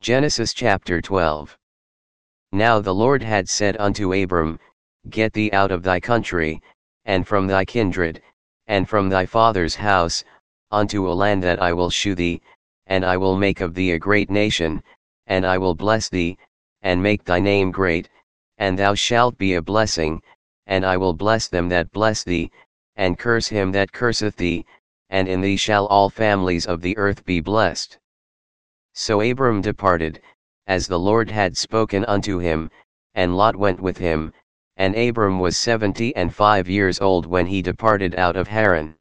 Genesis chapter 12. Now the Lord had said unto Abram, Get thee out of thy country, and from thy kindred, and from thy father's house, unto a land that I will shew thee, and I will make of thee a great nation, and I will bless thee, and make thy name great, and thou shalt be a blessing, and I will bless them that bless thee, and curse him that curseth thee, and in thee shall all families of the earth be blessed. So Abram departed, as the Lord had spoken unto him, and Lot went with him, and Abram was 75 years old when he departed out of Haran.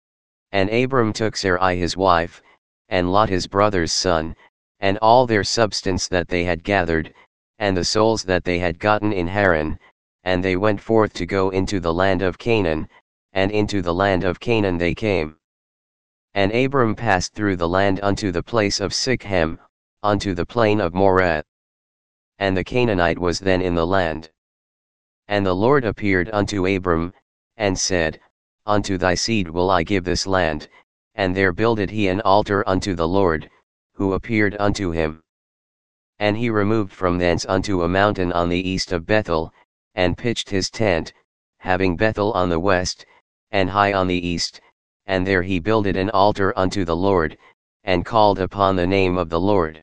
And Abram took Sarai his wife, and Lot his brother's son, and all their substance that they had gathered, and the souls that they had gotten in Haran, and they went forth to go into the land of Canaan, and into the land of Canaan they came. And Abram passed through the land unto the place of Sichem, unto the plain of Moreh. And the Canaanite was then in the land. And the Lord appeared unto Abram, and said, Unto thy seed will I give this land, and there builded he an altar unto the Lord, who appeared unto him. And he removed from thence unto a mountain on the east of Bethel, and pitched his tent, having Bethel on the west, and Hai on the east, and there he builded an altar unto the Lord, and called upon the name of the Lord.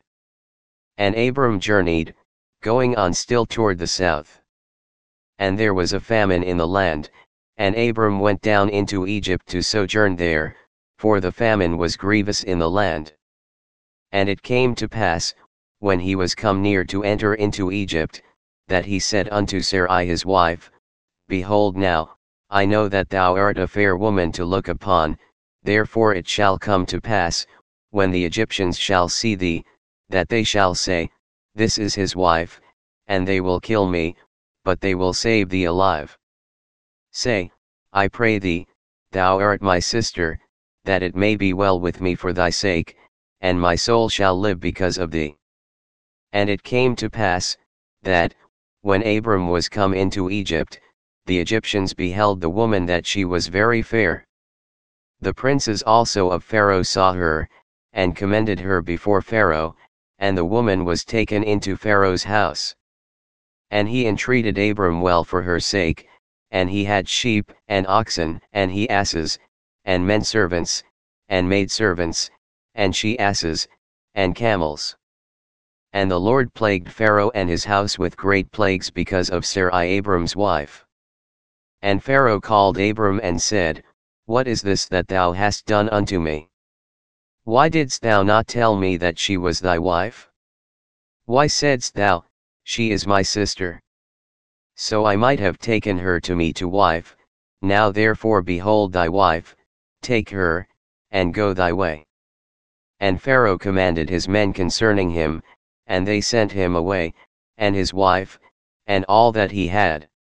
And Abram journeyed, going on still toward the south. And there was a famine in the land, and Abram went down into Egypt to sojourn there, for the famine was grievous in the land. And it came to pass, when he was come near to enter into Egypt, that he said unto Sarai his wife, Behold now, I know that thou art a fair woman to look upon, therefore it shall come to pass, when the Egyptians shall see thee, that they shall say, This is his wife, and they will kill me, but they will save thee alive. Say, I pray thee, thou art my sister, that it may be well with me for thy sake, and my soul shall live because of thee. And it came to pass, that, when Abram was come into Egypt, the Egyptians beheld the woman that she was very fair. The princes also of Pharaoh saw her, and commended her before Pharaoh, and the woman was taken into Pharaoh's house. And he entreated Abram well for her sake, and he had sheep, and oxen, and he asses, and men servants, and maidservants, and she asses, and camels. And the Lord plagued Pharaoh and his house with great plagues because of Sarai Abram's wife. And Pharaoh called Abram and said, What is this that thou hast done unto me? Why didst thou not tell me that she was thy wife? Why saidst thou, She is my sister? So I might have taken her to me to wife. Now therefore behold thy wife, take her, and go thy way. And Pharaoh commanded his men concerning him, and they sent him away, and his wife, and all that he had.